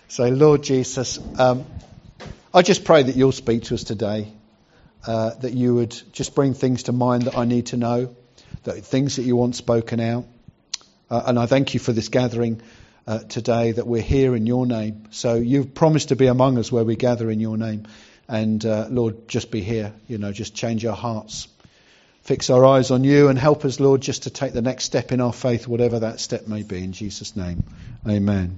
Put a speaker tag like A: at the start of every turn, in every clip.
A: So, Lord Jesus, I just pray that you'll speak to us today, that you would just bring things to mind that I need to know, that things that you want spoken out. And I thank you for this gathering today, that we're here in your name. So you've promised to be among us where we gather in your name. And Lord, just be here, just change our hearts. Fix our eyes on you and help us, Lord, just to take the next step in our faith, whatever that step may be. In Jesus' name, amen.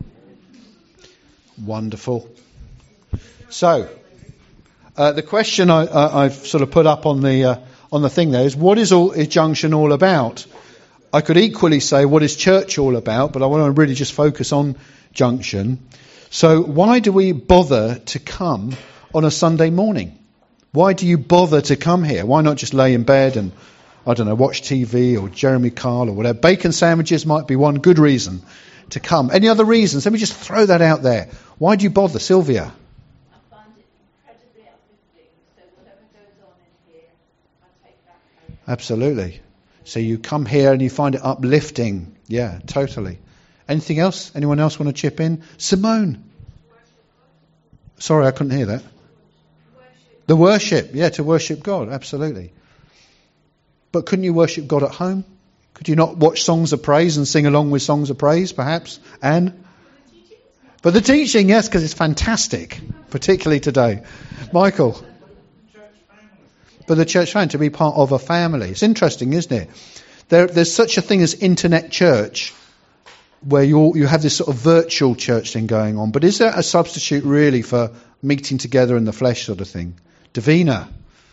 A: Wonderful. So, the question I've sort of put up on the thing there is, what is Junction all about? I could equally say, what is church all about? But I want to really just focus on Junction. So, why do we bother to come on a Sunday morning? Why do you bother to come here? Why not just lay in bed and, watch TV or Jeremy Kyle or whatever? Bacon sandwiches might be one good reason to come. Any other reasons? Let me just throw that out there. Why do you bother, Sylvia?
B: I find it incredibly uplifting, so whatever goes on in here, I take that home.
A: Absolutely. So you come here and you find it uplifting. Yeah, totally. Anything else? Anyone else want to chip in? Simone. Sorry, I couldn't hear that. The worship. Yeah, to worship God. Absolutely. But couldn't you worship God at home? Could you not watch songs of praise and sing along with songs of praise, perhaps? Anne? But the teaching, yes, because it's fantastic, particularly today. Michael? But the church family, to be part of a family. It's interesting, isn't it? There's such a thing as internet church, where you have this sort of virtual church thing going on. But is there a substitute really for meeting together in the flesh sort of thing? Davina?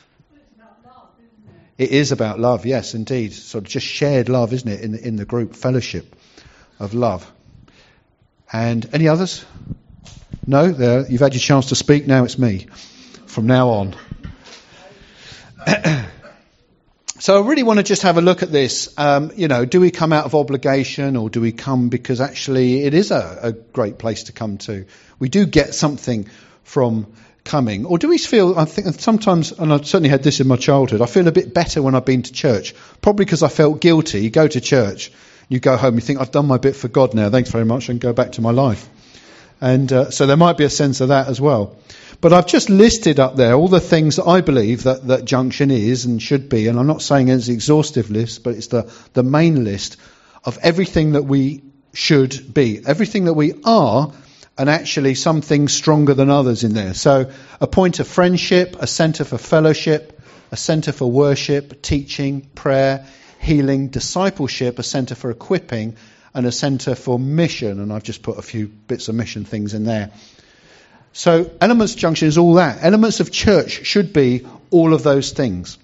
A: It is about love, yes, indeed. Sort of just shared love, isn't it, in the group, fellowship of love. And any others? No? There, you've had your chance to speak, now it's me. From now on. So I really want to just have a look at this. Do we come out of obligation, or do we come because actually it is a great place to come to? We do get something from coming. Or do we feel, I think sometimes, and I've certainly had this in my childhood, I feel a bit better when I've been to church. Probably because I felt guilty. You go to church, you go home, you think, I've done my bit for God now, thanks very much, and go back to my life. And so there might be a sense of that as well. But I've just listed up there all the things that I believe that Junction is and should be. And I'm not saying it's an exhaustive list, but it's the main list of everything that we should be. Everything that we are, and actually some things stronger than others in there. So a point of friendship, a centre for fellowship, a centre for worship, teaching, prayer, healing, discipleship, a centre for equipping, and a centre for mission. And I've just put a few bits of mission things in there. So Elements Junction is all that. Elements of church should be all of those things.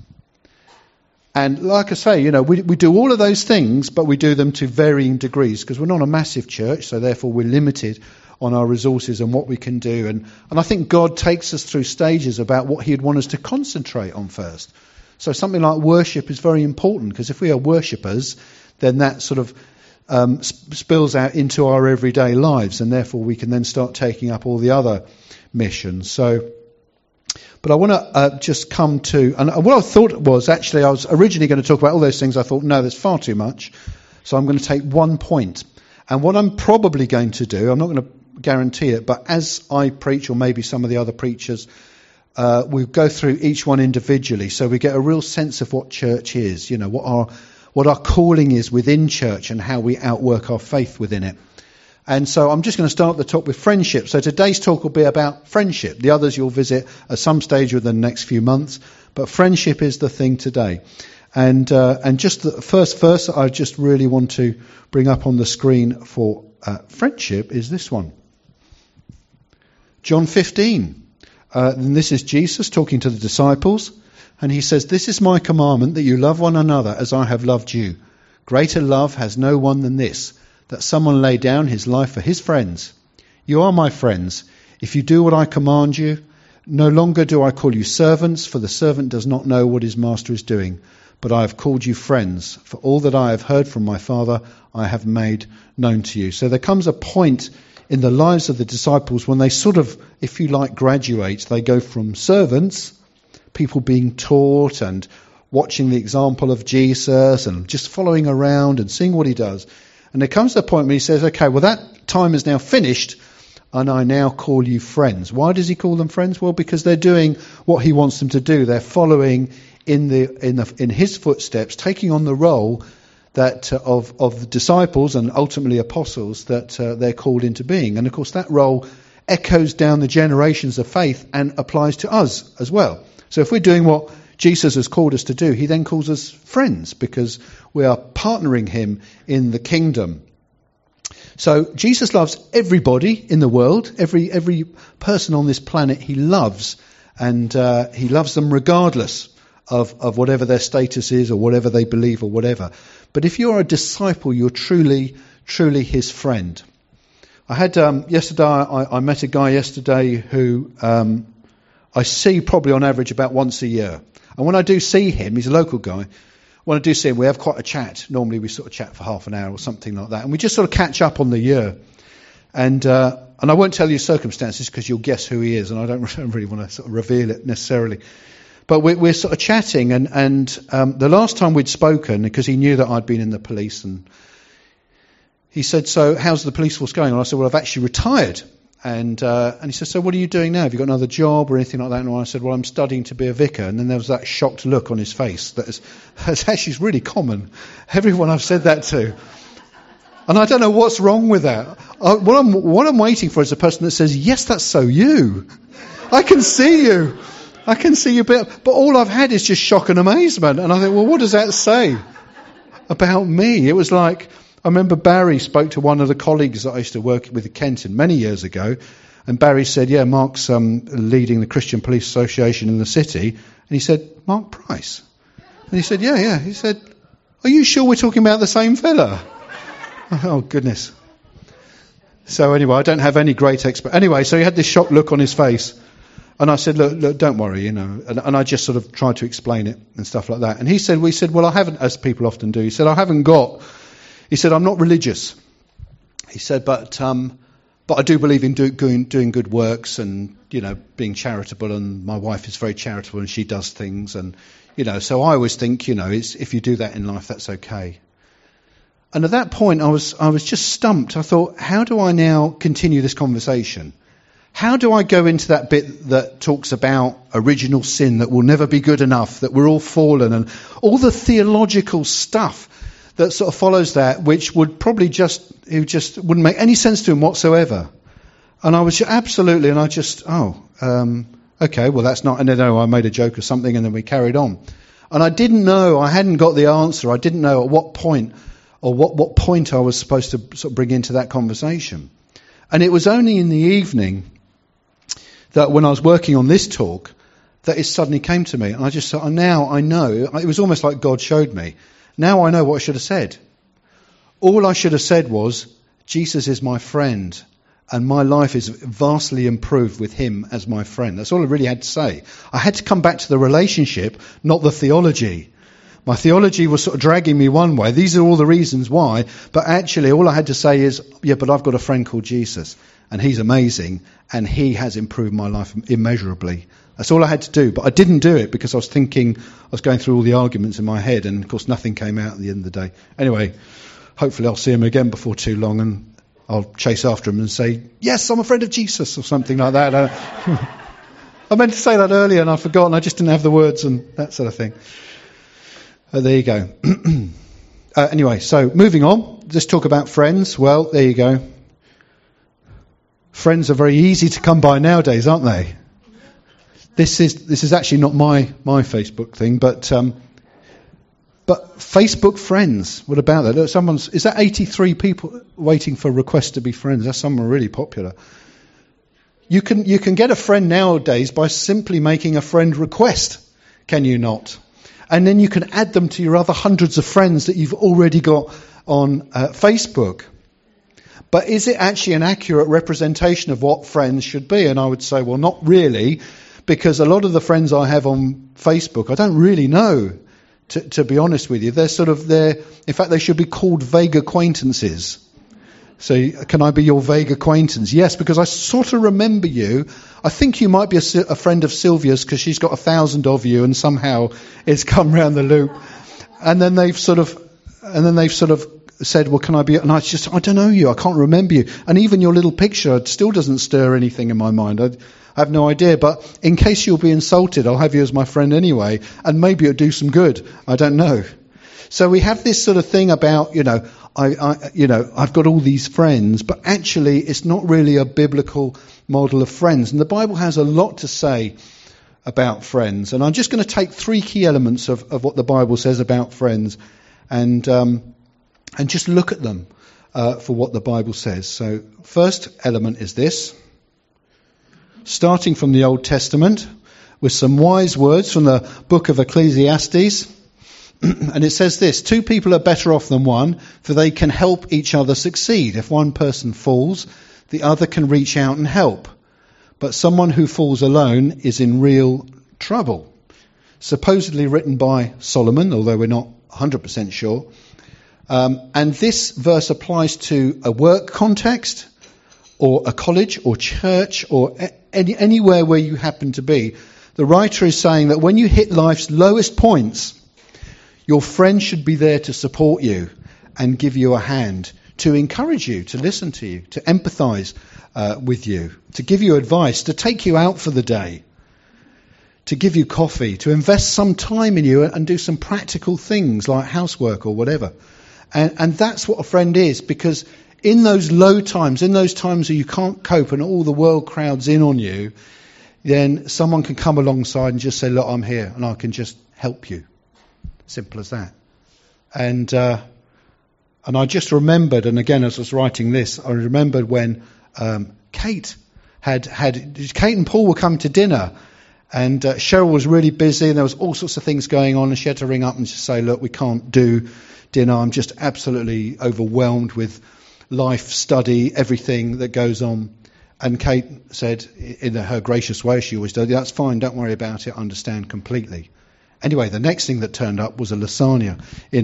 A: And like I say, we do all of those things, but we do them to varying degrees, because we're not a massive church, so therefore we're limited on our resources and what we can do. And I think God takes us through stages about what he'd want us to concentrate on first. So something like worship is very important, because if we are worshippers, then that sort of spills out into our everyday lives, and therefore we can then start taking up all the other missions. But I want to just come to, and what I thought was, actually I was originally going to talk about all those things. I thought, no, there's far too much. So I'm going to take one point. And what I'm probably going to do, I'm not going to guarantee it, but as I preach, or maybe some of the other preachers, we'll go through each one individually, so we get a real sense of what church is, what our calling is within church and how we outwork our faith within it. And so I'm just going to start at the top with friendship. So today's talk will be about friendship. The others you'll visit at some stage within the next few months, but friendship is the thing today. And just the first verse that I just really want to bring up on the screen for friendship is this one. John 15. And this is Jesus talking to the disciples. And he says, "This is my commandment, that you love one another as I have loved you. Greater love has no one than this, that someone lay down his life for his friends. You are my friends, if you do what I command you. No longer do I call you servants, for the servant does not know what his master is doing. But I have called you friends, for all that I have heard from my Father I have made known to you." So there comes a point in the lives of the disciples when they sort of, if you like, graduate. They go from servants, people being taught and watching the example of Jesus and just following around and seeing what he does. And there comes a point when he says, okay, well, that time is now finished. and I now call you friends. Why does he call them friends? Well, because they're doing what he wants them to do. They're following in his footsteps, taking on the role that of the disciples and ultimately apostles that they're called into being. And of course, that role echoes down the generations of faith and applies to us as well. So if we're doing what Jesus has called us to do, he then calls us friends because we are partnering him in the kingdom. So Jesus loves everybody in the world, every person on this planet he loves, and he loves them regardless of whatever their status is or whatever they believe or whatever. But if you're a disciple, you're truly his friend. I had yesterday. I met a guy yesterday who I see probably on average about once a year. And when I do see him, he's a local guy. When I do see him, we have quite a chat. Normally we sort of chat for half an hour or something like that. And we just sort of catch up on the year. And I won't tell you circumstances because you'll guess who he is. And I don't really want to sort of reveal it necessarily. But we're sort of chatting. And the last time we'd spoken, because he knew that I'd been in the police, and he said, so how's the police force going? And I said, well, I've actually retired. And he said, so what are you doing now? Have you got another job or anything like that? And I said, well, I'm studying to be a vicar. And then there was that shocked look on his face that's actually really common. Everyone I've said that to. And I don't know what's wrong with that. What I'm waiting for is a person that says, yes, that's so you. I can see you. I can see you. But all I've had is just shock and amazement. And I think, well, what does that say about me? It was like, I remember Barry spoke to one of the colleagues that I used to work with at Kenton many years ago, and Barry said, yeah, Mark's leading the Christian Police Association in the city. And he said, Mark Price? And he said, yeah. He said, are you sure we're talking about the same fella? Oh, goodness. So anyway, I don't have any great expert. Anyway, so he had this shocked look on his face. And I said, look, don't worry, And I just sort of tried to explain it and stuff like that. And we said, well, I haven't, as people often do. He said, He said, I'm not religious. He said, but I do believe in doing good works and, being charitable. And my wife is very charitable and she does things. And, so I always think, if you do that in life, that's okay. And at that point, I was just stumped. I thought, how do I now continue this conversation? How do I go into that bit that talks about original sin, that will never be good enough, that we're all fallen, and all the theological stuff that sort of follows that, which would probably just wouldn't make any sense to him whatsoever. And I was absolutely, and I just, okay, well that's not, and then I made a joke or something, and then we carried on. And I didn't know, I hadn't got the answer, I didn't know at what point, or what point I was supposed to sort of bring into that conversation. And it was only in the evening that when I was working on this talk, that it suddenly came to me. And I just thought, now I know, it was almost like God showed me. Now I know what I should have said. All I should have said was, Jesus is my friend, and my life is vastly improved with him as my friend. That's all I really had to say. I had to come back to the relationship, not the theology. My theology was sort of dragging me one way. These are all the reasons why. But actually, all I had to say is, yeah, but I've got a friend called Jesus, and he's amazing, and he has improved my life immeasurably. That's all I had to do. But I didn't do it because I was going through all the arguments in my head, and of course nothing came out at the end of the day. Anyway, hopefully I'll see him again before too long, and I'll chase after him and say, yes, I'm a friend of Jesus, or something like that. I meant to say that earlier and I forgot, and I just didn't have the words and that sort of thing. There you go. Anyway, so moving on. Let's talk about friends. Well, there you go. Friends are very easy to come by nowadays, aren't they? This is actually not my Facebook thing, but Facebook friends. What about that? Look, is that 83 people waiting for requests to be friends? That's someone really popular. You can get a friend nowadays by simply making a friend request, can you not? And then you can add them to your other hundreds of friends that you've already got on Facebook. But is it actually an accurate representation of what friends should be? And I would say, well, not really, because a lot of the friends I have on Facebook, I don't really know, to be honest with you. In fact, they should be called vague acquaintances. So can I be your vague acquaintance? Yes, because I sort of remember you. I think you might be a friend of Sylvia's because she's got 1,000 of you, and somehow it's come round the loop. And then they've sort of said, well, can I be, and I don't know you, I can't remember you. And even your little picture still doesn't stir anything in my mind. I have no idea, but in case you'll be insulted, I'll have you as my friend anyway, and maybe it'll do some good. I don't know. So we have this sort of thing about, I've got all these friends, but actually it's not really a biblical model of friends. And the Bible has a lot to say about friends. And I'm just going to take 3 key elements of what the Bible says about friends and just look at them for what the Bible says. So first element is this. Starting from the Old Testament with some wise words from the book of Ecclesiastes. And it says this: 2 people are better off than one, for they can help each other succeed. If one person falls, the other can reach out and help. But someone who falls alone is in real trouble. Supposedly written by Solomon, although we're not 100% sure. And this verse applies to a work context, or a college, or church, or anywhere where you happen to be. The writer is saying that when you hit life's lowest points, your friend should be there to support you and give you a hand, to encourage you, to listen to you, to empathise with you, to give you advice, to take you out for the day, to give you coffee, to invest some time in you and do some practical things like housework or whatever. And that's what a friend is, because in those low times, in those times where you can't cope and all the world crowds in on you, then someone can come alongside and just say, look, I'm here and I can just help you. Simple as that. And I just remembered, and again as I was writing this, I remembered when Kate and Paul were coming to dinner, and Cheryl was really busy and there was all sorts of things going on, and she had to ring up and just say, look, we can't do dinner. I'm just absolutely overwhelmed with life, study, everything that goes on. And Kate said, in her gracious way, she always does, that's fine, don't worry about it, I understand completely. Anyway, the next thing that turned up was a lasagna in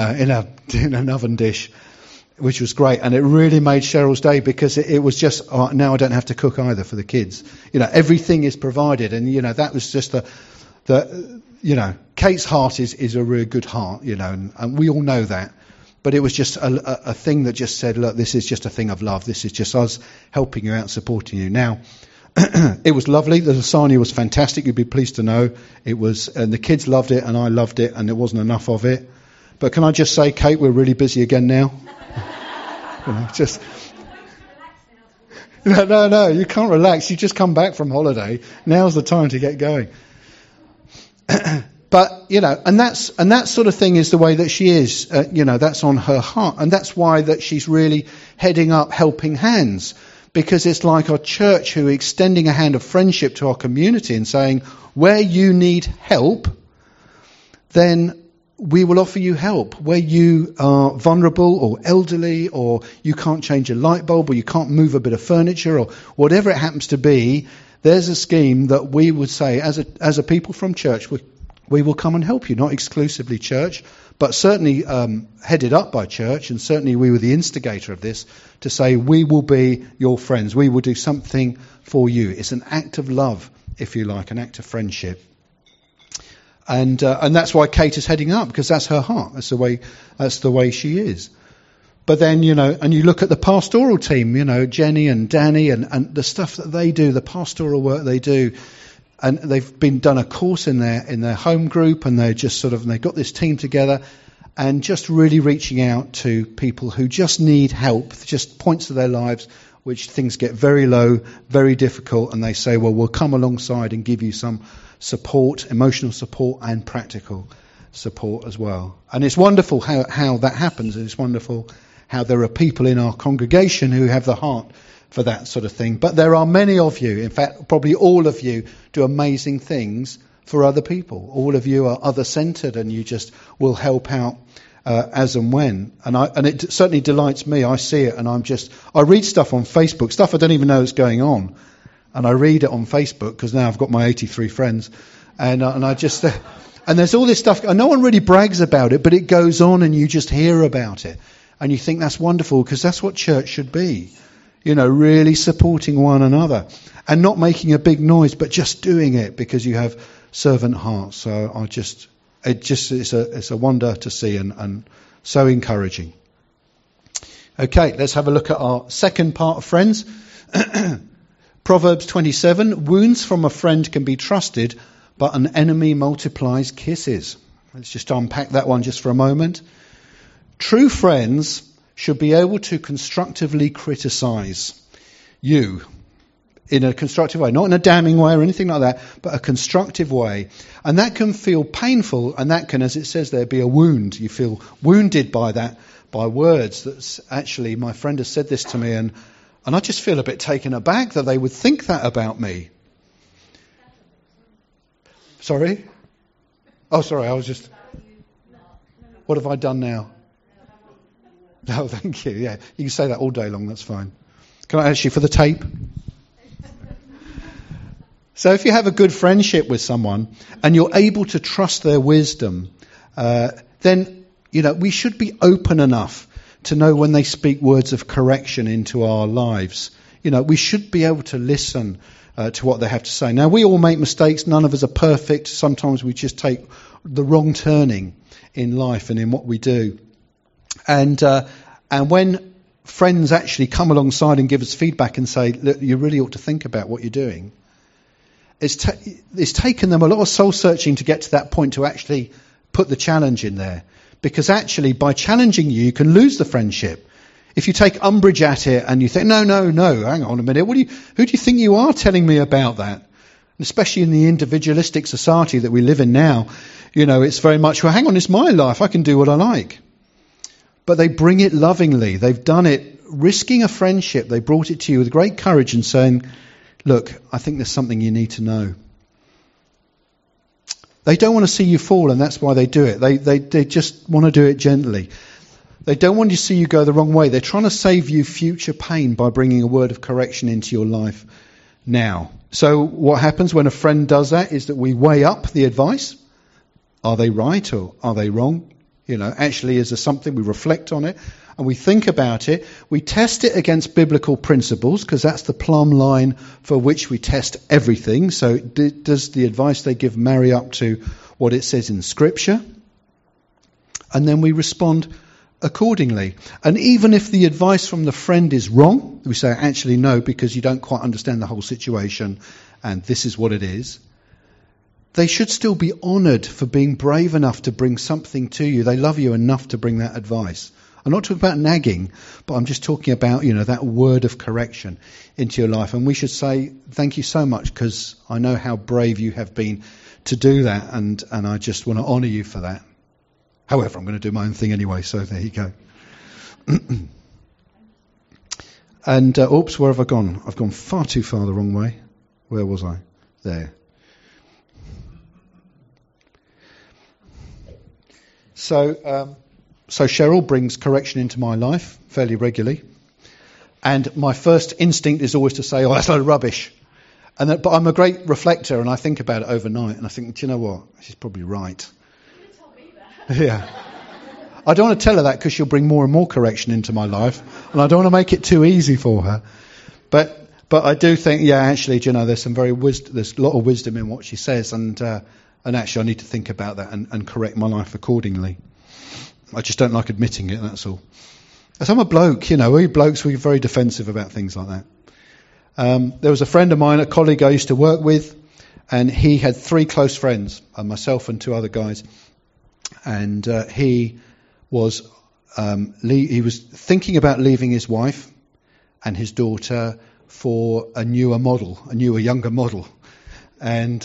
A: an oven dish, which was great, and it really made Cheryl's day, because it was just, now I don't have to cook either for the kids. Everything is provided, and that was just Kate's heart is a really good heart, and we all know that. But it was just a thing that just said, look, this is just a thing of love. This is just us helping you out, supporting you. Now, it was lovely. The lasagna was fantastic. You'd be pleased to know it was, and the kids loved it, and I loved it, and there wasn't enough of it. But can I just say, Kate, we're really busy again now. No, you can't relax. You just come back from holiday. Now's the time to get going. But and that sort of thing is the way that she is. That's on her heart, and that's why that she's really heading up Helping Hands. Because it's like our church who are extending a hand of friendship to our community and saying, where you need help, then we will offer you help. Where you are vulnerable or elderly, or you can't change a light bulb, or you can't move a bit of furniture, or whatever it happens to be, there's a scheme that we would say, as a people from church, we will come and help you. Not exclusively church, but certainly headed up by church, and certainly we were the instigator of this, to say we will be your friends. We will do something for you. It's an act of love, if you like, an act of friendship. And that's why Kate is heading up, because that's her heart. That's the way she is. But then, and you look at the pastoral team, Jenny and Danny and the stuff that they do, the pastoral work they do. And they've done a course in their home group, and they've got this team together, and just really reaching out to people who just need help, just points of their lives which things get very low, very difficult, and they say, well, we'll come alongside and give you some support, emotional support and practical support as well. And it's wonderful how that happens, and it's wonderful how there are people in our congregation who have the heart for that sort of thing. But there are many of you, in fact, probably all of you, do amazing things for other people. All of you are other-centred, and you just will help out as and when. And it certainly delights me. I see it, and I read stuff on Facebook, stuff I don't even know is going on. And I read it on Facebook, because now I've got my 83 friends. And I just... and there's all this stuff, and no one really brags about it, but it goes on, and you just hear about it. And you think that's wonderful, because that's what church should be. Really supporting one another. And not making a big noise, but just doing it because you have servant hearts. So it's a wonder to see, and so encouraging. Okay, let's have a look at our second part of friends. Proverbs 27, wounds from a friend can be trusted, but an enemy multiplies kisses. Let's just unpack that one just for a moment. True friends should be able to constructively criticize you in a constructive way, not in a damning way or anything like that, but a constructive way. And that can feel painful, and that can, as it says there, be a wound. You feel wounded by that, by words. That's actually, my friend has said this to me, and I just feel a bit taken aback that they would think that about me. Sorry? Oh, sorry, I was just... What have I done now? No, thank you. Yeah, you can say that all day long, that's fine. Can I ask you for the tape? So if you have a good friendship with someone and you're able to trust their wisdom, then, we should be open enough to know when they speak words of correction into our lives. We should be able to listen to what they have to say. Now, we all make mistakes. None of us are perfect. Sometimes we just take the wrong turning in life and in what we do. And when friends actually come alongside and give us feedback and say, look, you really ought to think about what you're doing, it's taken them a lot of soul searching to get to that point to actually put the challenge in there. Because actually, by challenging you, you can lose the friendship. If you take umbrage at it and you think, no, hang on a minute, who do you think you are telling me about that? And especially in the individualistic society that we live in now, it's very much, well, hang on, it's my life, I can do what I like. But they bring it lovingly. They've done it risking a friendship. They brought it to you with great courage and saying, look, I think there's something you need to know. They don't want to see you fall, and that's why they do it. They just want to do it gently. They don't want to see you go the wrong way. They're trying to save you future pain by bringing a word of correction into your life now. So what happens when a friend does that is that we weigh up the advice. Are they right or are they wrong? Actually, is there something? We reflect on it and we think about it. We test it against biblical principles because that's the plumb line for which we test everything. So does the advice they give marry up to what it says in Scripture? And then we respond accordingly. And even if the advice from the friend is wrong, we say, actually, no, because you don't quite understand the whole situation and this is what it is. They should still be honoured for being brave enough to bring something to you. They love you enough to bring that advice. I'm not talking about nagging, but I'm just talking about, that word of correction into your life. And we should say, thank you so much, because I know how brave you have been to do that, and I just want to honour you for that. However, I'm going to do my own thing anyway, so there you go. And, where have I gone? I've gone far too far the wrong way. Where was I? There. So Cheryl brings correction into my life fairly regularly. And my first instinct is always to say, oh, that's a load of rubbish. But I'm a great reflector, and I think about it overnight, and I think, do you know what? She's probably right.
B: You tell me that.
A: Yeah. I don't want to tell her that because she'll bring more and more correction into my life, and I don't want to make it too easy for her. But I do think, actually, there's there's a lot of wisdom in what she says, and actually I need to think about that and correct my life accordingly. I just don't like admitting it, that's all. As I'm a bloke, we blokes, we're very defensive about things like that. There was a friend of mine, a colleague I used to work with, and he had 3 close friends, myself and 2 other guys. And he was thinking about leaving his wife and his daughter for a newer, younger model. And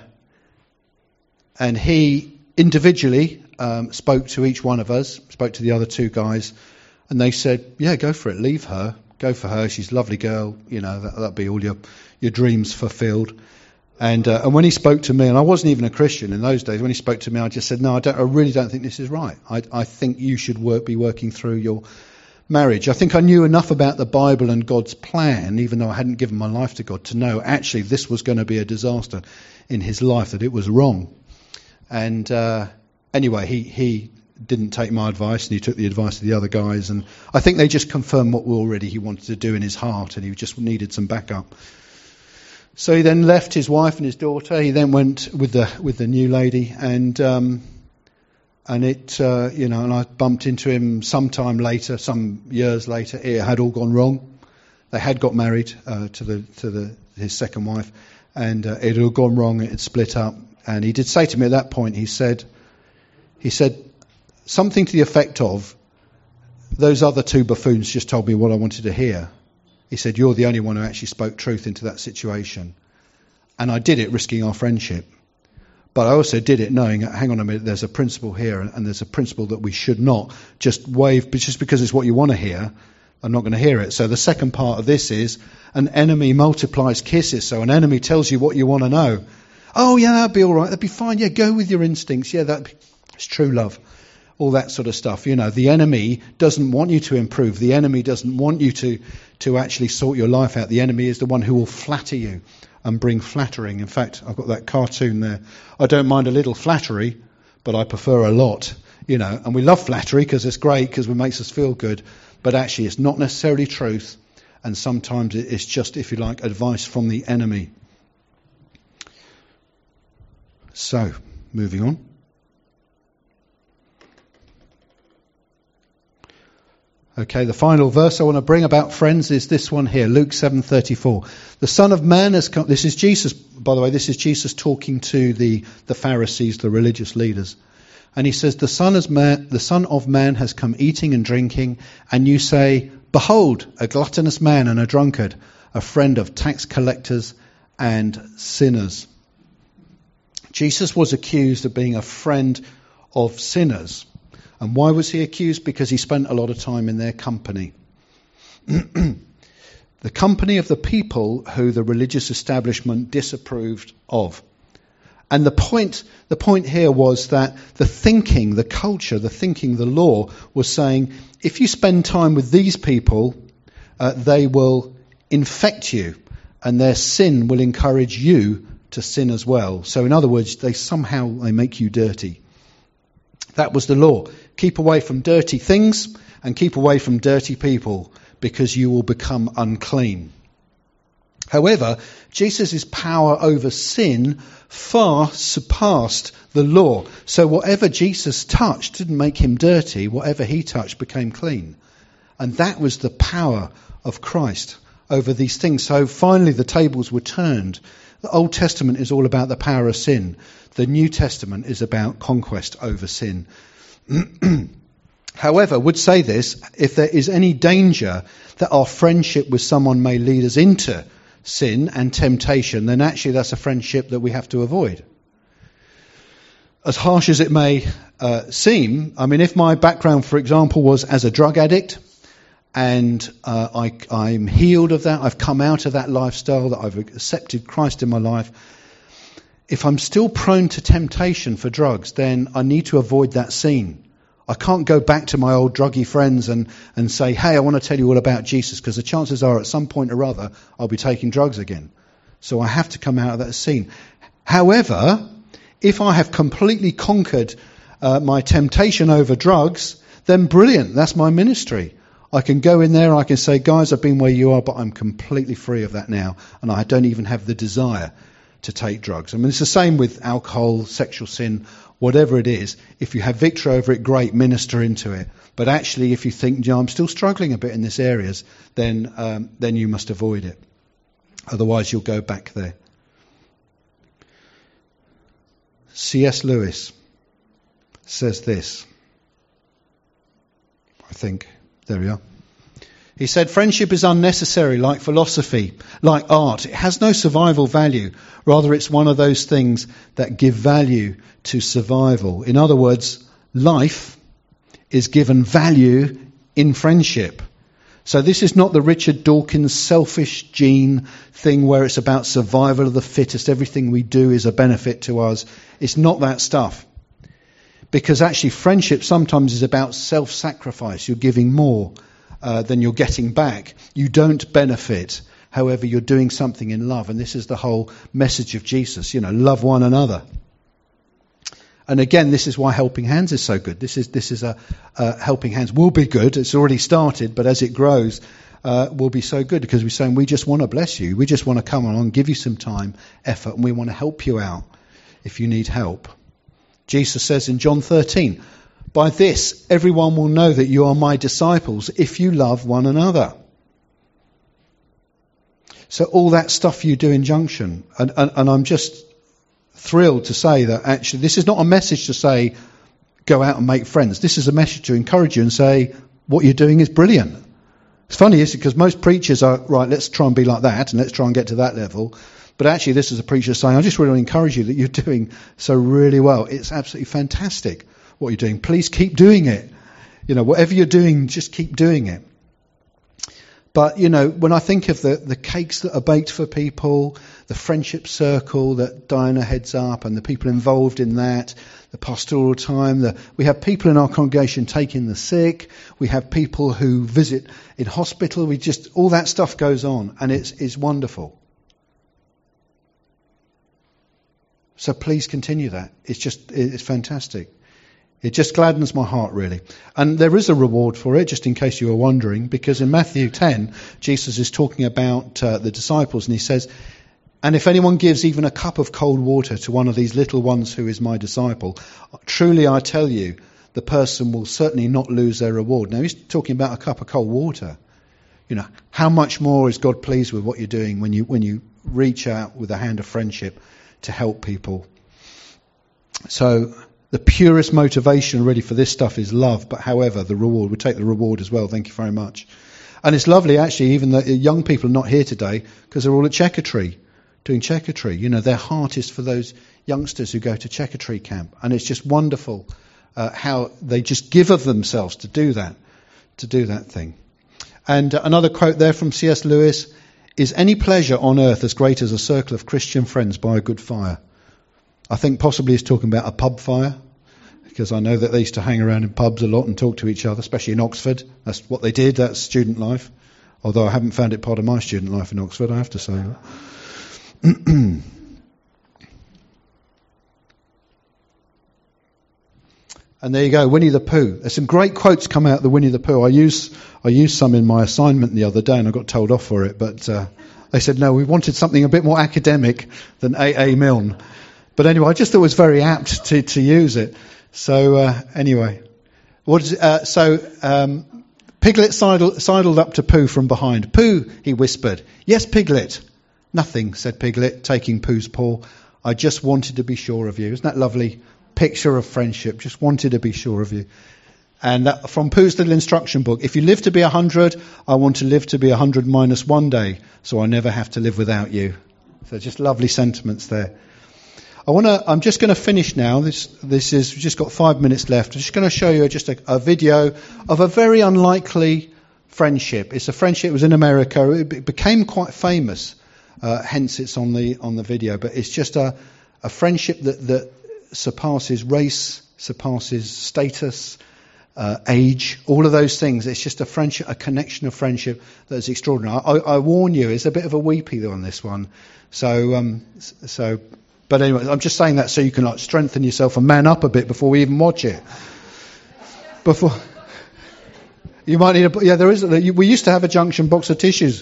A: he individually spoke to each one of us, spoke to the other 2 guys, and they said, yeah, go for it, leave her, go for her, she's a lovely girl, that'll be all your dreams fulfilled. And when he spoke to me, and I wasn't even a Christian in those days, when he spoke to me, I just said, no, I really don't think this is right. I think you should be working through your marriage. I think I knew enough about the Bible and God's plan, even though I hadn't given my life to God, to know actually this was going to be a disaster in his life, that it was wrong. And anyway, he didn't take my advice, and he took the advice of the other guys, and I think they just confirmed what already he wanted to do in his heart, and he just needed some backup. So he then left his wife and his daughter. He then went with the new lady, and And and I bumped into him sometime later, some years later. It had all gone wrong. They had got married to his second wife, and it had all gone wrong. It had split up. And he did say to me at that point, he said something to the effect of, "Those other two buffoons just told me what I wanted to hear." He said, "You're the only one who actually spoke truth into that situation." And I did it risking our friendship. But I also did it knowing, hang on a minute, there's a principle here, and there's a principle that we should not just wave, but just because it's what you want to hear, I'm not going to hear it. So the second part of this is, an enemy multiplies kisses. So an enemy tells you what you want to know. "Oh yeah, that'd be all right, that'd be fine, yeah, go with your instincts, yeah, it's true love." All that sort of stuff. The enemy doesn't want you to improve. The enemy doesn't want you to actually sort your life out. The enemy is the one who will flatter you and bring flattering. In fact, I've got that cartoon there. I don't mind a little flattery, but I prefer a lot. And we love flattery because it's great, because it makes us feel good. But actually, it's not necessarily truth. And sometimes it's just, if you like, advice from the enemy. So, moving on. Okay, the final verse I want to bring about friends is this one here, Luke 7:34. The Son of Man has come. This is Jesus, by the way, this is Jesus talking to the Pharisees, the religious leaders. And he says, the Son of Man has come eating and drinking, and you say, "Behold, a gluttonous man and a drunkard, a friend of tax collectors and sinners." Jesus was accused of being a friend of sinners. And why was he accused? Because he spent a lot of time in their company. The company of the people who the religious establishment disapproved of. And the point here was that the thinking, the culture, the law was saying, if you spend time with these people, they will infect you, and their sin will encourage you to sin as well. So in other words, they make you dirty. That was the law. Keep away from dirty things and keep away from dirty people, because you will become unclean. However, Jesus' power over sin far surpassed the law. So whatever Jesus touched didn't make him dirty. Whatever he touched became clean. And that was the power of Christ over these things. So finally the tables were turned. The Old Testament is all about the power of sin. The New Testament is about conquest over sin. However, would say this, if there is any danger that our friendship with someone may lead us into sin and temptation, then actually that's a friendship that we have to avoid. As harsh as it may seem, I mean, if my background, for example, was as a drug addict, and I'm healed of that, I've come out of that lifestyle, that I've accepted Christ in my life, if I'm still prone to temptation for drugs, then I need to avoid that scene. I can't go back to my old druggy friends and say, "Hey, I want to tell you all about Jesus," because the chances are at some point or other I'll be taking drugs again. So I have to come out of that scene. However, if I have completely conquered my temptation over drugs, then brilliant, that's my ministry. I can go in there, I can say, "Guys, I've been where you are, but I'm completely free of that now, and I don't even have the desire to take drugs." I mean, it's the same with alcohol, sexual sin, whatever it is. If you have victory over it, great, minister into it. But actually, if you think, I'm still struggling a bit in this areas, then you must avoid it. Otherwise, you'll go back there. C.S. Lewis says this. I think. There we are. He said, "Friendship is unnecessary, like philosophy, like art. It has no survival value. Rather, it's one of those things that give value to survival." In other words, life is given value in friendship. So this is not the Richard Dawkins selfish gene thing where it's about survival of the fittest. Everything we do is a benefit to us. It's not that stuff. Because actually friendship sometimes is about self-sacrifice. You're giving more than you're getting back. You don't benefit. However, you're doing something in love. And this is the whole message of Jesus. Love one another. And again, this is why Helping Hands is so good. This is a Helping Hands will be good. It's already started, but as it grows, will be so good, because we're saying we just want to bless you. We just want to come along, give you some time, effort, and we want to help you out if you need help. Jesus says in John 13, "By this everyone will know that you are my disciples if you love one another." So all that stuff you do in Junction, and I'm just thrilled to say that actually this is not a message to say go out and make friends. This is a message to encourage you and say what you're doing is brilliant. It's funny, isn't it? Because most preachers are, right, let's try and be like that and let's try and get to that level. But actually this is a preacher saying, I just really want to encourage you that you're doing so really well. It's absolutely fantastic what you're doing. Please keep doing it. You know, whatever you're doing, just keep doing it. But, you know, when I think of the cakes that are baked for people, the friendship circle that Diana heads up and the people involved in that, the pastoral time, we have people in our congregation taking the sick, we have people who visit in hospital, all that stuff goes on and it's wonderful. So please continue that. It's fantastic. It just gladdens my heart, really. And there is a reward for it, just in case you were wondering, because in Matthew 10, Jesus is talking about the disciples, and he says, "And if anyone gives even a cup of cold water to one of these little ones who is my disciple, truly I tell you, the person will certainly not lose their reward." Now, he's talking about a cup of cold water. You know, how much more is God pleased with what you're doing when you reach out with a hand of friendship to help people? So the purest motivation really for this stuff is love, but however, the reward, we take the reward as well. Thank you very much. And it's lovely, actually, even that young people are not here today because they're all at Checkatree, doing Checkatree. You know, their heart is for those youngsters who go to Checkatree camp. And it's just wonderful how they just give of themselves to do that thing. And another quote there from C.S. Lewis, "Is any pleasure on earth as great as a circle of Christian friends by a good fire?" I think possibly he's talking about a pub fire, because I know that they used to hang around in pubs a lot and talk to each other, especially in Oxford. That's what they did, that's student life. Although I haven't found it part of my student life in Oxford, I have to say that. And there you go, Winnie the Pooh. There's some great quotes come out of the Winnie the Pooh. I used some in my assignment the other day and I got told off for it, but they said no, we wanted something a bit more academic than A.A. Milne. But anyway, I just thought it was very apt to use it. So anyway, Piglet sidled up to Pooh from behind. "Pooh," he whispered. "Yes, Piglet." "Nothing," said Piglet, taking Pooh's paw. "I just wanted to be sure of you." Isn't that lovely picture of friendship? Just wanted to be sure of you. And from Pooh's little instruction book, "If you live to be 100, I want to live to be 100 minus one day, so I never have to live without you." So just lovely sentiments there. I'm just going to finish now. We've just got 5 minutes left. I'm just going to show you just a video of a very unlikely friendship. It's a friendship. It was in America. It became quite famous. Hence, it's on the video. But it's just a friendship that surpasses race, surpasses status, age, all of those things. It's just a friendship, a connection of friendship that is extraordinary. I warn you, it's a bit of a weepy on this one. But anyway, I'm just saying that so you can strengthen yourself and man up a bit before we even watch it. Before you might need there is. We used to have a Junction box of tissues.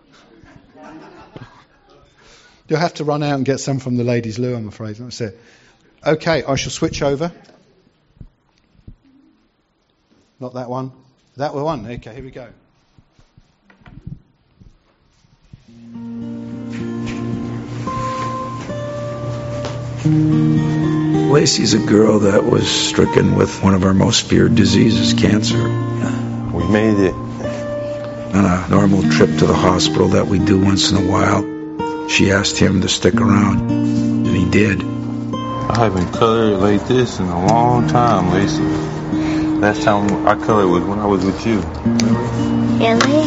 A: You'll have to run out and get some from the ladies' loo, I'm afraid. That's it. Okay, I shall switch over. Not that one. That one. Okay, here we go.
C: Lacey's a girl that was stricken with one of our most feared diseases, cancer.
D: We made it.
C: On a normal trip to the hospital that we do once in a while, she asked him to stick around, and he did.
D: I haven't colored like this in a long time, Lacey. Last time I colored was when I was with you.
E: Really?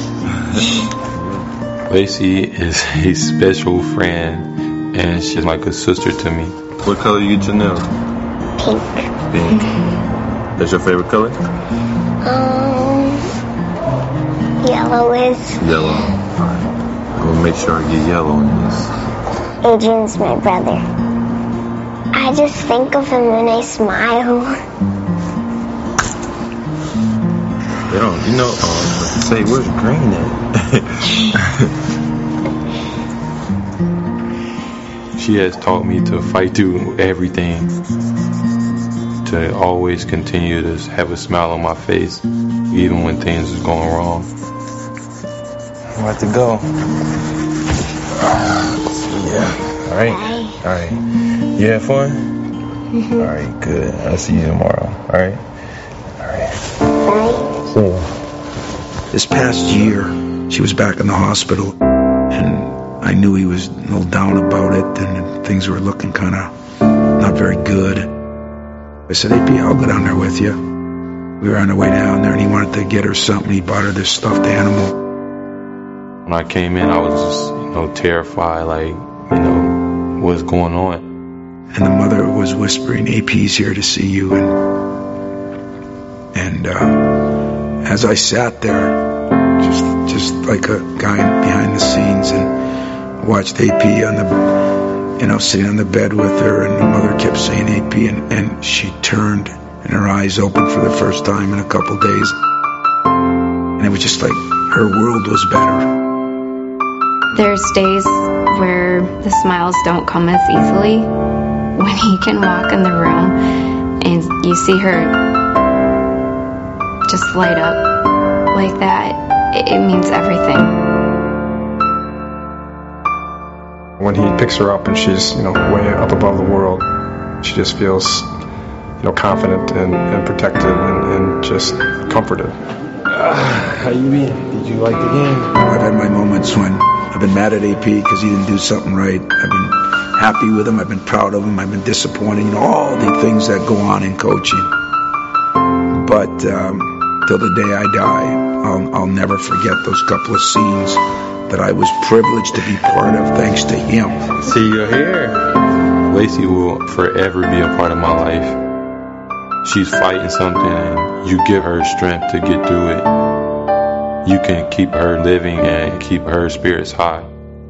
D: Lacey is a special friend, and she's like a sister to me. What color you get your nails?
E: Pink.
D: Pink. That's your favorite color?
E: Yellow is.
D: Yellow. Alright. I'm gonna make sure I get yellow in this.
E: Adrian's my brother. I just think of him when I smile.
D: Say, where's green at? She has taught me to fight through everything. to always continue to have a smile on my face, even when things is going wrong. I'm about to go. Yeah. All right. You have fun? Mm-hmm. All right, good. I'll see you tomorrow. All right. See you.
C: This past year, she was back in the hospital, and I knew he was a little down about it, and things were looking kind of not very good. I said, AP, I'll go down there with you. We were on our way down there, and he wanted to get her something. He bought her this stuffed animal.
D: When I came in, I was just, terrified, like, what's going on.
C: And the mother was whispering, AP's here to see you. And as I sat there, just like a guy behind the scenes, and watched AP on the, sitting on the bed with her, and the mother kept saying AP, and she turned, and her eyes opened for the first time in a couple days. And it was just like her world was better.
F: There's days where the smiles don't come as easily. When he can walk in the room and you see her just light up like that, it means everything.
G: When he picks her up and she's, way up above the world, she just feels, confident and protected and just comforted.
D: How you been? Did you like the game?
C: I've had my moments when I've been mad at AP because he didn't do something right. I've been happy with him. I've been proud of him. I've been disappointed. All the things that go on in coaching. But till the day I die, I'll never forget those couple of scenes that I was privileged to be part of thanks to him.
D: See, you're here. Lacey will forever be a part of my life. She's fighting something, and you give her strength to get through it. You can keep her living and keep her spirits high.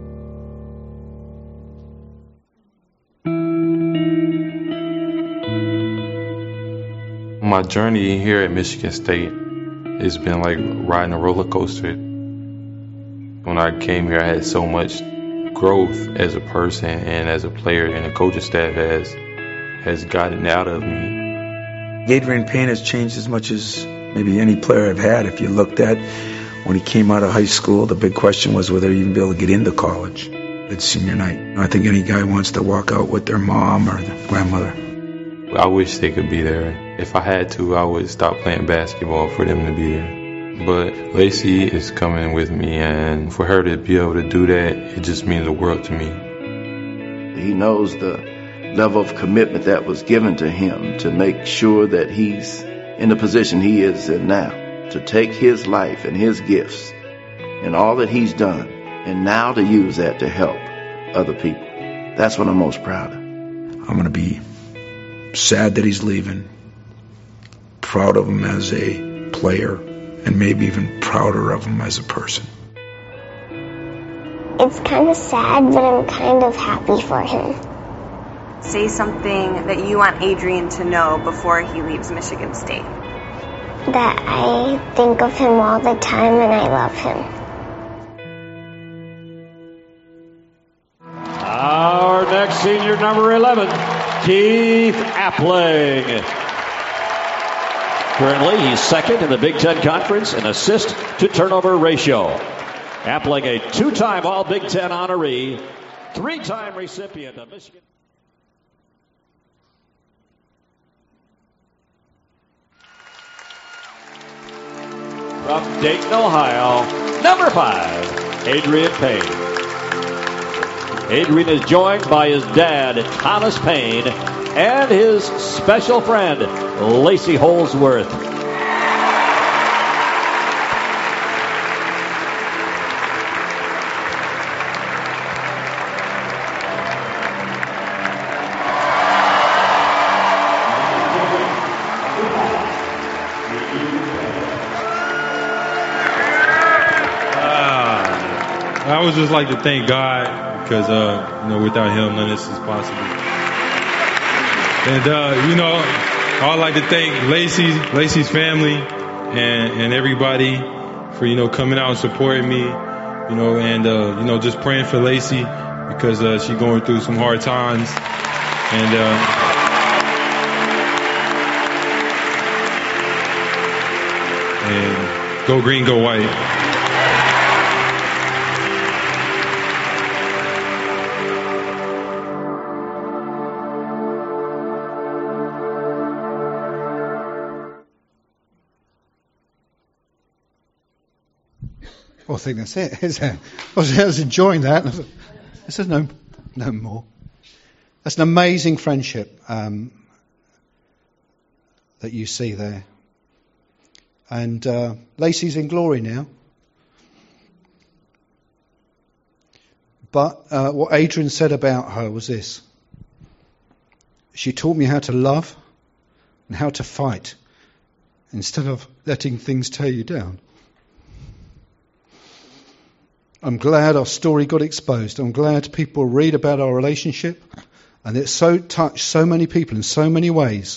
D: My journey here at Michigan State has been like riding a roller coaster. When I came here, I had so much growth as a person and as a player, and the coaching staff has gotten out of me.
C: Adrian Payne has changed as much as maybe any player I've had. If you looked at when he came out of high school, the big question was whether he'd even be able to get into college at senior night. I think any guy wants to walk out with their mom or their grandmother.
D: I wish they could be there. If I had to, I would stop playing basketball for them to be there. But Lacey is coming with me, and for her to be able to do that, it just means the world to me.
H: He knows the level of commitment that was given to him to make sure that he's in the position he is in now, to take his life and his gifts and all that he's done, and now to use that to help other people. That's what I'm most proud of.
C: I'm going to be sad that he's leaving, proud of him as a player, and maybe even prouder of him as a person.
E: It's kind of sad, but I'm kind of happy for him.
I: Say something that you want Adrian to know before he leaves Michigan State.
E: That I think of him all the time and I love him.
J: Our next senior, number 11, Keith Appling. Currently, he's second in the Big Ten Conference in assist-to-turnover ratio. Appling, a two-time All-Big Ten honoree, three-time recipient of Michigan. From Dayton, Ohio, number 5, Adrian Payne. Adrian is joined by his dad, Thomas Payne, and his special friend, Lacey Holsworth.
K: I would just like to thank God because, without him, none of this is possible. And, I'd like to thank Lacey's family and everybody for, coming out and supporting me, and, just praying for Lacey because she's going through some hard times. And Go green, go white.
A: I think that's it, isn't it? I was enjoying that. This is no more. That's an amazing friendship that you see there. And Lacey's in glory now. But what Adrian said about her was this. She taught me how to love and how to fight instead of letting things tear you down. I'm glad our story got exposed. I'm glad people read about our relationship, and it so touched so many people in so many ways.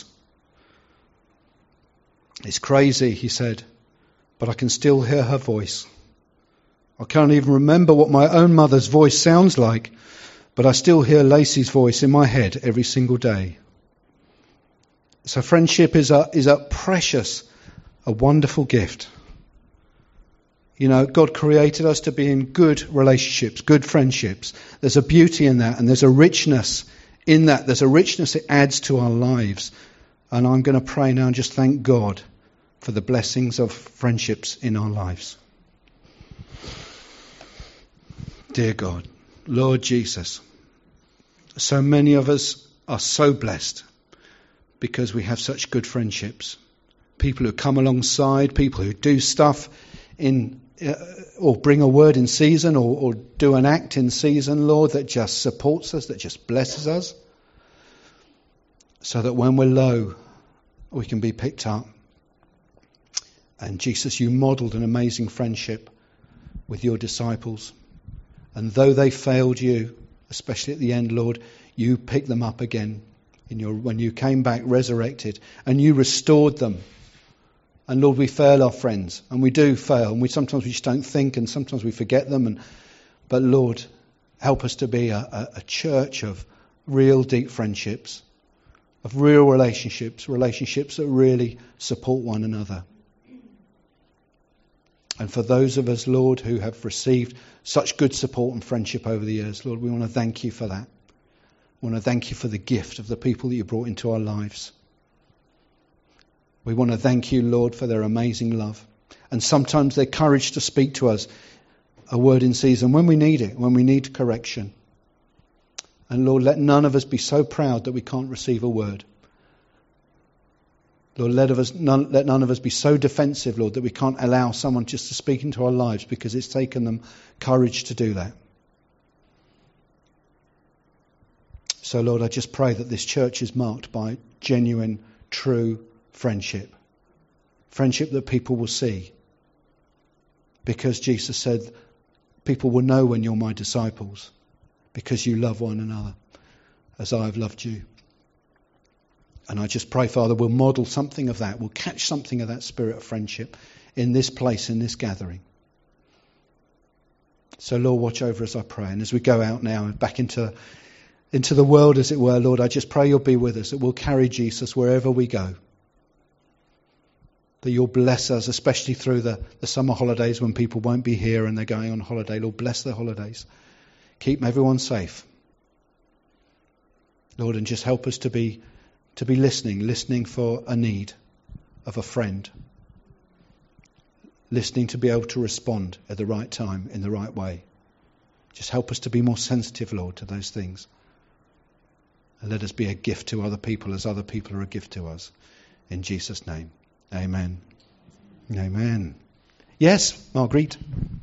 A: It's crazy, he said, but I can still hear her voice. I can't even remember what my own mother's voice sounds like, but I still hear Lacey's voice in my head every single day. So friendship is a precious, a wonderful gift. You know, God created us to be in good relationships, good friendships. There's a beauty in that, and there's a richness in that. There's a richness it adds to our lives. And I'm going to pray now and just thank God for the blessings of friendships in our lives. Dear God, Lord Jesus, so many of us are so blessed because we have such good friendships. People who come alongside, people who do stuff or bring a word in season or do an act in season, Lord, that just supports us, that just blesses us, so that when we're low, we can be picked up. And Jesus, you modelled an amazing friendship with your disciples. And though they failed you, especially at the end, Lord, you picked them up again when you came back resurrected, and you restored them. And Lord, we fail our friends, and we do fail, and sometimes we just don't think, and sometimes we forget them. But Lord, help us to be a church of real deep friendships, of real relationships that really support one another. And for those of us, Lord, who have received such good support and friendship over the years, Lord, we want to thank you for that. We want to thank you for the gift of the people that you brought into our lives. We want to thank you, Lord, for their amazing love. And sometimes their courage to speak to us a word in season when we need it, when we need correction. And Lord, let none of us be so proud that we can't receive a word. Lord, let none of us be so defensive, Lord, that we can't allow someone just to speak into our lives because it's taken them courage to do that. So, Lord, I just pray that this church is marked by genuine, true friendship. Friendship that people will see. Because Jesus said, people will know when you're my disciples, because you love one another as I have loved you. And I just pray, Father, we'll model something of that. We'll catch something of that spirit of friendship in this place, in this gathering. So, Lord, watch over us, I pray. And as we go out now back into the world, as it were, Lord, I just pray you'll be with us, that we'll carry Jesus wherever we go. That you'll bless us, especially through the summer holidays when people won't be here and they're going on holiday. Lord, bless their holidays. Keep everyone safe. Lord, and just help us to be listening for a need of a friend. Listening to be able to respond at the right time, in the right way. Just help us to be more sensitive, Lord, to those things. And let us be a gift to other people as other people are a gift to us. In Jesus' name. Amen. Amen. Yes, Marguerite.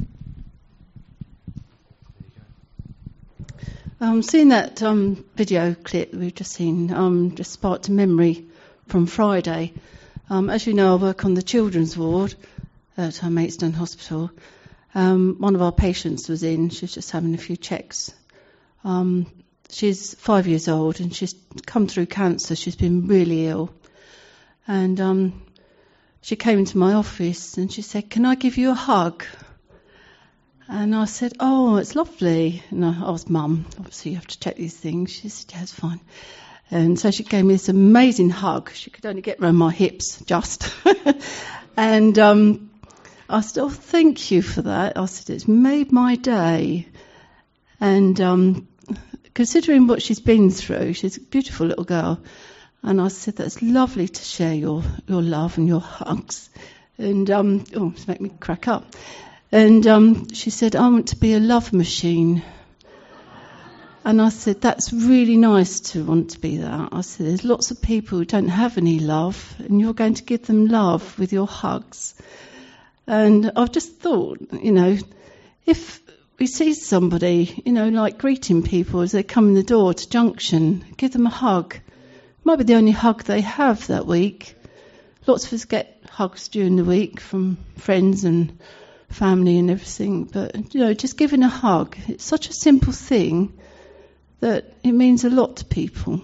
L: Seeing that video clip we've just seen just sparked a memory from Friday. As you know, I work on the children's ward at Maidstone Hospital. One of our patients was in. She was just having a few checks. She's 5 years old and she's come through cancer. She's been really ill. And she came into my office and she said, "Can I give you a hug?" And I said, "Oh, it's lovely." And I asked Mum, obviously you have to check these things. She said, "Yeah, it's fine." And so she gave me this amazing hug. She could only get around my hips, just. And I said, oh, thank you for that. I said, it's made my day. And considering what she's been through, she's a beautiful little girl. And I said, that's lovely to share your love and your hugs. And, it's make me crack up. And she said, I want to be a love machine. And I said, that's really nice to want to be that. I said, there's lots of people who don't have any love, and you're going to give them love with your hugs. And I've just thought, if we see somebody, like greeting people as they come in the door to Junction, give them a hug. It might be the only hug they have that week. Lots of us get hugs during the week from friends and family and everything. But, just giving a hug, it's such a simple thing that it means a lot to people.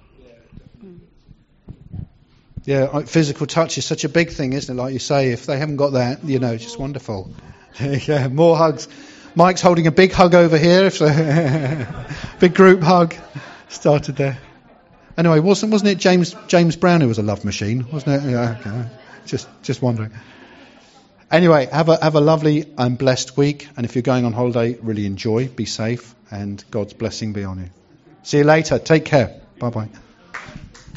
A: Yeah, physical touch is such a big thing, isn't it? Like you say, if they haven't got that, it's just wonderful. Yeah, more hugs. Mike's holding a big hug over here. Big group hug started there. Anyway, wasn't it James Brown who was a love machine, wasn't it? Yeah, okay. Just wondering. Anyway, have a lovely and blessed week, and if you're going on holiday, really enjoy, be safe, and God's blessing be on you. See you later. Take care. Bye-bye.